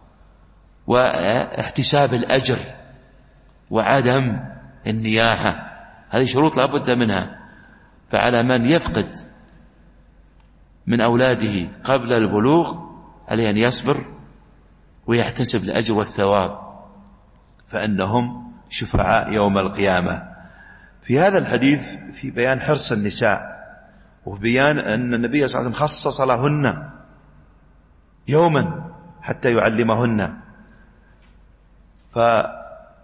واحتساب الأجر وعدم النياحة، هذه شروط لا بد منها. فعلى من يفقد من أولاده قبل البلوغ عليه أن يصبر ويحتسب الأجر والثواب، فإنهم شفعاء يوم القيامة. في هذا الحديث في بيان حرص النساء، وفي بيان أن النبي صلى الله عليه وسلم خصص لهن يوما حتى يعلمهن. ففي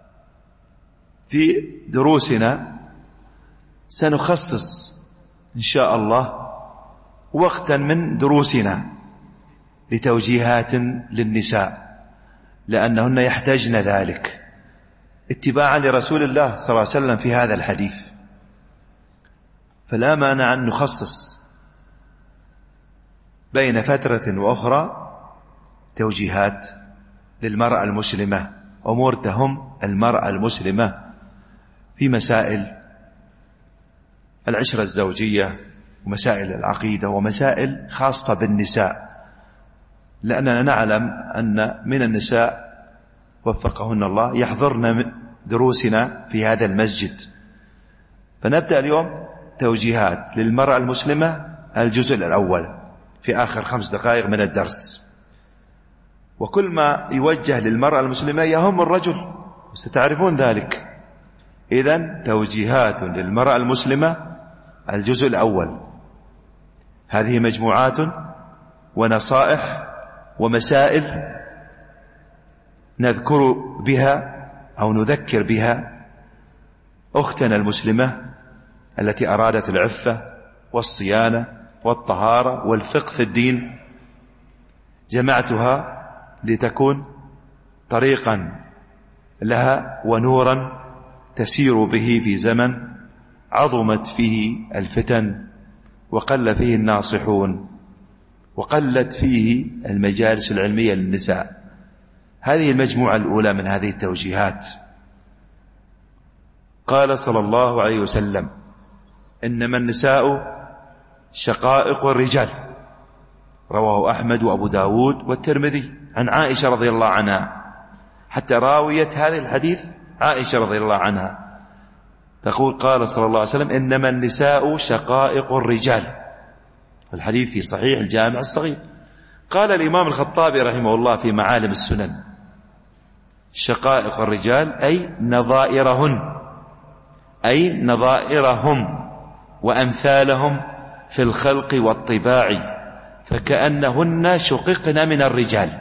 دروسنا سنخصص إن شاء الله وقتا من دروسنا لتوجيهات للنساء، لأنهن يحتاجن ذلك اتباعا لرسول الله صلى الله عليه وسلم في هذا الحديث. فلا مانع أن نخصص بين فترة وأخرى توجيهات للمرأة المسلمة، أمور تهم المرأة المسلمة في مسائل العشرة الزوجية ومسائل العقيدة ومسائل خاصة بالنساء، لأننا نعلم أن من النساء وفقهن الله يحضرن دروسنا في هذا المسجد. فنبدأ اليوم توجيهات للمرأة المسلمة، الجزء الأول في آخر خمس دقائق من الدرس. وكل ما يوجه للمرأة المسلمة يهم الرجل، ستعرفون ذلك. إذن توجيهات للمرأة المسلمة الجزء الأول، هذه مجموعات ونصائح ومسائل نذكر بها أو نذكر بها أختنا المسلمة التي أرادت العفة والصيانة والطهارة والفقه في الدين. جمعتها لتكون طريقا لها ونورا تسير به في زمن عظمت فيه الفتن وقل فيه الناصحون وقلت فيه المجالس العلمية للنساء. هذه المجموعة الأولى من هذه التوجيهات. قال صلى الله عليه وسلم: إنما النساء شقائق الرجال. رواه أحمد وأبو داود والترمذي عن عائشة رضي الله عنها، حتى راوية هذا الحديث عائشة رضي الله عنها تقول: قال صلى الله عليه وسلم: إنما النساء شقائق الرجال. الحديث في صحيح الجامع الصغير. قال الإمام الخطابي رحمه الله في معالم السنن: شقائق الرجال أي نظائرهن، أي نظائرهم وأمثالهم في الخلق والطباع، فكأنهن شققن من الرجال.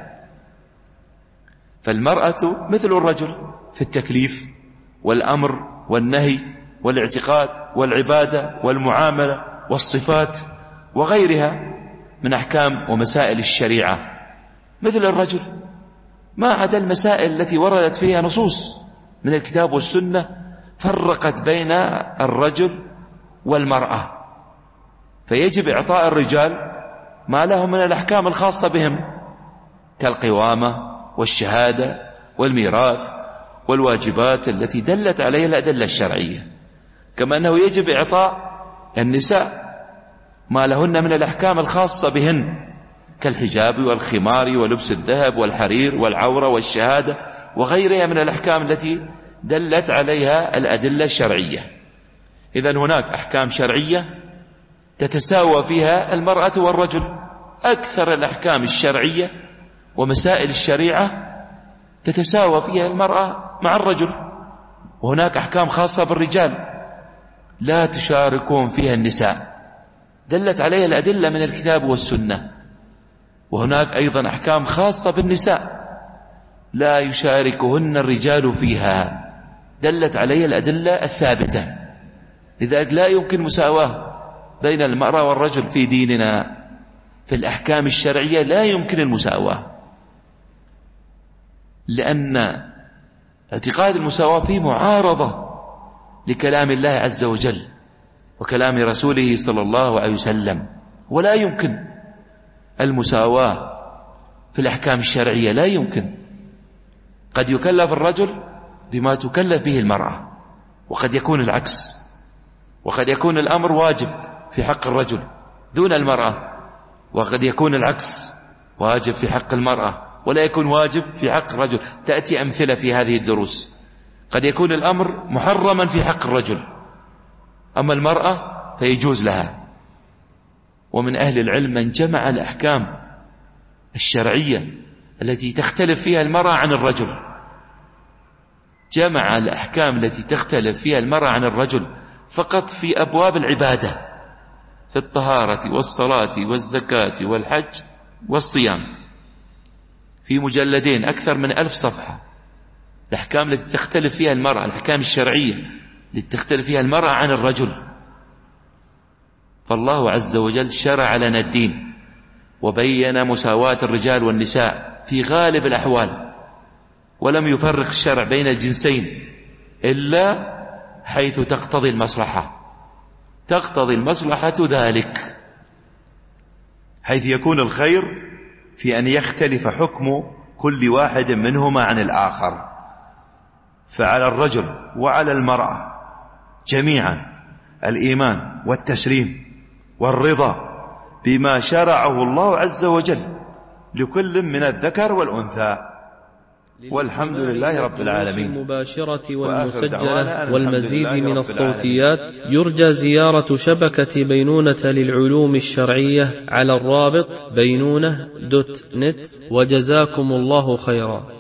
فالمرأة مثل الرجل في التكليف والأمر والنهي والاعتقاد والعبادة والمعاملة والصفات وغيرها من أحكام ومسائل الشريعة، مثل الرجل، ما عدا المسائل التي وردت فيها نصوص من الكتاب والسنة فرقت بين الرجل والمرأة، فيجب إعطاء الرجال ما لهم من الأحكام الخاصة بهم كالقوامة والشهادة والميراث والواجبات التي دلت عليها الأدلة الشرعية، كما أنه يجب إعطاء النساء ما لهن من الأحكام الخاصة بهن كالحجاب والخمار ولبس الذهب والحرير والعورة والشهادة وغيرها من الأحكام التي دلت عليها الأدلة الشرعية. إذن هناك أحكام شرعية تتساوى فيها المرأة والرجل. أكثر الأحكام الشرعية ومسائل الشريعة تتساوى فيها المرأة مع الرجل، وهناك أحكام خاصة بالرجال لا تشاركون فيها النساء دلت عليها الأدلة من الكتاب والسنة، وهناك أيضا أحكام خاصة بالنساء لا يشاركهن الرجال فيها دلت عليها الأدلة الثابتة. لذلك لا يمكن مساواة بين المرأة والرجل في ديننا، في الأحكام الشرعية لا يمكن المساواة، لأن اعتقاد المساواة فيه معارضة لكلام الله عز وجل وكلام رسوله صلى الله عليه وسلم، ولا يمكن المساواة في الأحكام الشرعية، لا يمكن. قد يكلف الرجل بما تكلف به المرأة، وقد يكون العكس، وقد يكون الأمر واجب في حق الرجل دون المرأة، وقد يكون العكس واجب في حق المرأة ولا يكون واجب في حق الرجل. تأتي أمثلة في هذه الدروس. قد يكون الأمر محرما في حق الرجل، أما المرأة فيجوز لها. ومن أهل العلم من جمع الأحكام الشرعية التي تختلف فيها المرأة عن الرجل، جمع الأحكام التي تختلف فيها المرأة عن الرجل فقط في أبواب العبادة، في الطهارة والصلاة والزكاة والحج والصيام، في مجلدين أكثر من ألف صفحة. الأحكام التي تختلف فيها المرأة، الأحكام الشرعية التي تختلف فيها المرأة عن الرجل. فالله عز وجل شرع لنا الدين وبين مساواة الرجال والنساء في غالب الأحوال، ولم يفرق الشرع بين الجنسين إلا حيث تقتضي المصلحة، تقتضي المصلحة ذلك، حيث يكون الخير في أن يختلف حكم كل واحد منهما عن الآخر. فعلى الرجل وعلى المرأة جميعا الإيمان والتسليم والرضا بما شرعه الله عز وجل لكل من الذكر والأنثى، والحمد لله رب العالمين. المباشرة والمسجلة والمزيد من الصوتيات يرجى زيارة شبكة بينونة للعلوم الشرعية على الرابط بينونة دوت نت، وجزاكم الله خيرا.